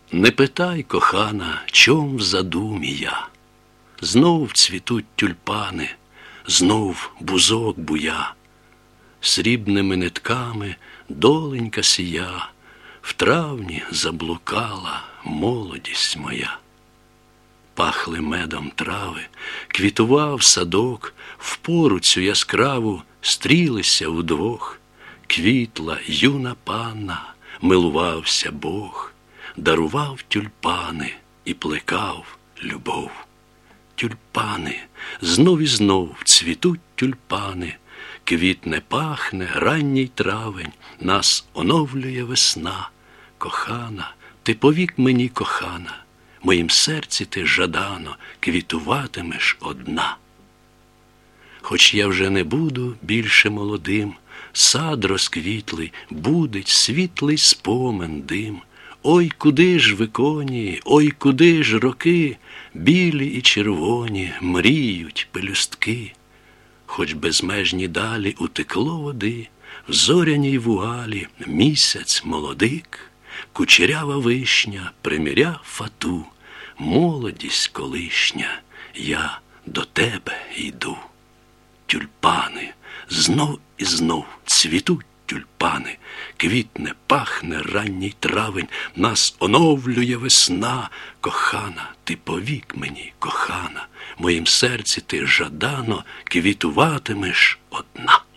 Не питай, кохана, чом в задумі я. Знов цвітуть тюльпани, знов бузок буя. Срібними нитками доленька сія, в травні заблукала молодість моя. Пахли медом трави, квітував садок, в пору цю яскраву стрілися удвох. Квітла юна панна, милувався Бог, дарував тюльпани і плекав любов. Тюльпани, знов і знов цвітуть тюльпани, квітне пахне ранній травень, нас оновлює весна. Кохана, ти повік мені, кохана, моїм серці ти жадано квітуватимеш одна. Хоч я вже не буду більше молодим, сад розквітлий, будить світлий спомин дим. Ой, куди ж виконі, ой, куди ж роки, білі і червоні мріють пелюстки. Хоч безмежні далі утекло води, в зоряній вуалі місяць молодик, кучерява вишня приміряв фату, молодість колишня, я до тебе йду. Тюльпани, знов і знов цвітуть тюльпани, квітне, пахне ранній травень, нас оновлює весна. Кохана, ти повік мені, кохана, моїм серці ти жадано квітуватимеш одна.